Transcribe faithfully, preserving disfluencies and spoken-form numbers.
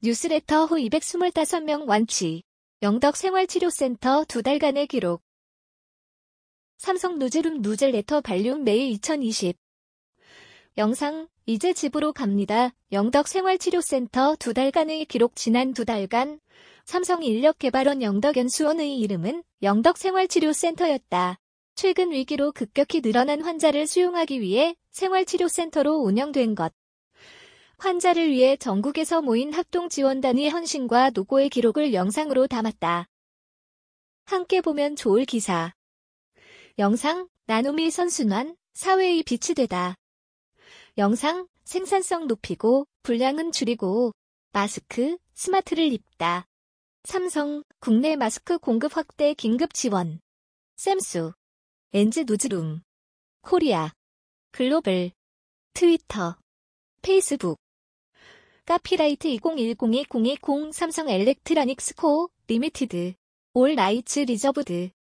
뉴스레터 후 이백이십오 명 완치. 영덕생활치료센터 두 달간의 기록. 삼성 누즈룸 누젤레터 발륨 메일 이천이십. 영상, 이제 집으로 갑니다. 영덕생활치료센터 두 달간의 기록. 지난 두 달간 삼성 인력개발원 영덕연수원의 이름은 영덕생활치료센터였다. 최근 위기로 급격히 늘어난 환자를 수용하기 위해 생활치료센터로 운영된 것. 환자를 위해 전국에서 모인 합동지원단의 헌신과 노고의 기록을 영상으로 담았다. 함께 보면 좋을 기사. 영상, 나눔이 선순환, 사회의 빛이 되다. 영상, 생산성 높이고 분량은 줄이고 마스크, 스마트를 입다. 삼성, 국내 마스크 공급 확대 긴급 지원. 샘수, 엔지 누즈룸, 코리아, 글로벌, 트위터, 페이스북. 카피라이트 이천십 이천이십 삼성 엘렉트로닉스 코 리미티드 올 라이츠 리저브드